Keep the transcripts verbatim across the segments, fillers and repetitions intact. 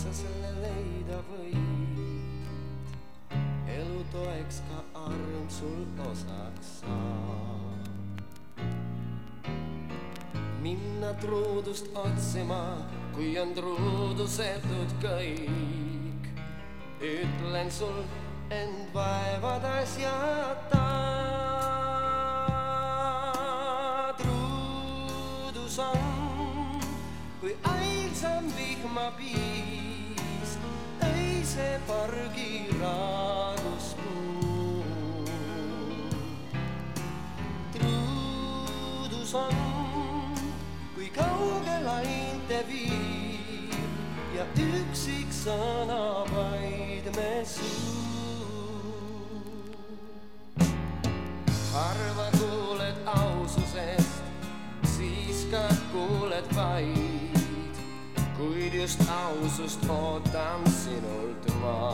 sa selle leida võid. Elu toeks ka arm sul osaks saab. Minna truudust otsima, kui on truudusetud kõik. Ütlen sul end vaevadas jäta. Truudus on, kui ailsam vihmapiis, öise pargi raaduspuu. Truudus on, kui kaugel ainte viib ja üksik sõna vaid me suu. Harva kuuled aususest, siis ka kuuled vaid, kuid just ausust ootan sinult ma.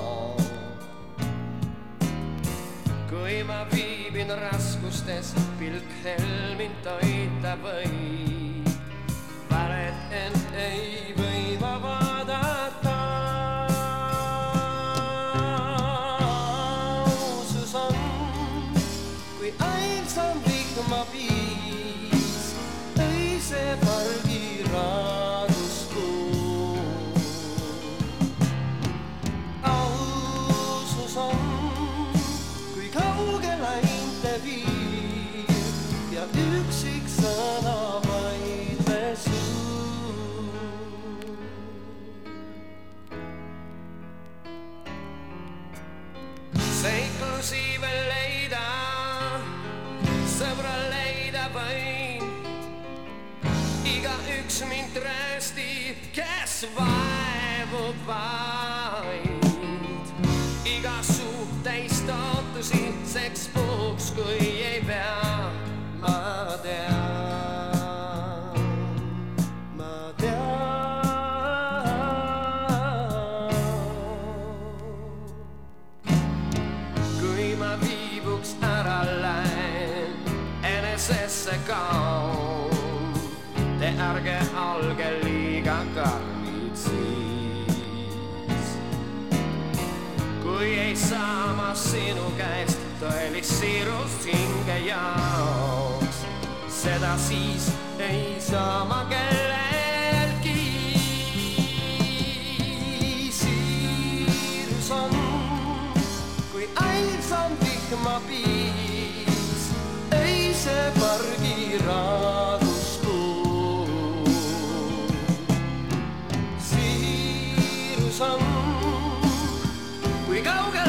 Kui ma viibin raskustes, pilk helmin toita või, valet end ei või ma vaadata. Ausus on, kui ailsam vihmapiis, öise pargi raaduspuu. Ausus on, kui kaugel ainte viib ja üksik sõna vaid me suu. Seiklusi veel leida, sõbra leida võin. Iga üks mind trööstib, kes vaevub vaid. Iga suhteist ootusi seks puhuks, kui ei pea. Ma tean, ma tean. Kui ma viibuks ära lähen, enesesse kaun, te ärge olge liiga karmid siis. Kui ei saa ma sinu käest tõelist siirust hinge jaoks, seda siis ei saa ma kelleltki. Siirus on, kui ailsam vihmapiis, öise pargi raaduspuu. Siirus on, kui kaugel